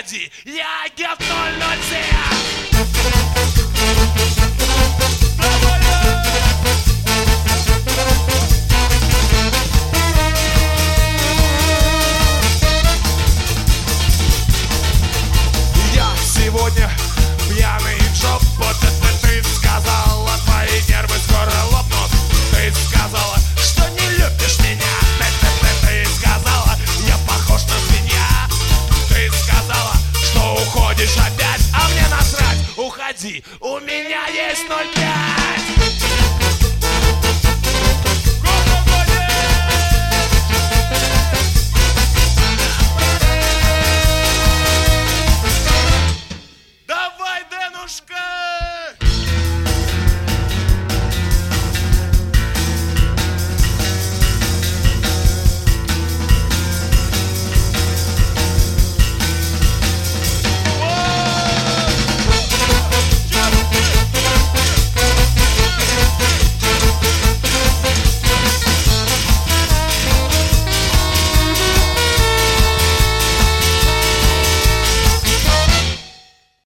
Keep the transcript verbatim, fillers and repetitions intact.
уходи, я агент ноль ноль семь. Я сегодня пьяный джоб, вот это ты сказала, твои нервы скоро лопнут. Ты сказала, что не любишь меня. Ты, ты, ты, ты сказала, я похож на свинья. Ты сказала, что уходишь опять, а мне насрать, уходи, у меня есть ноль пять.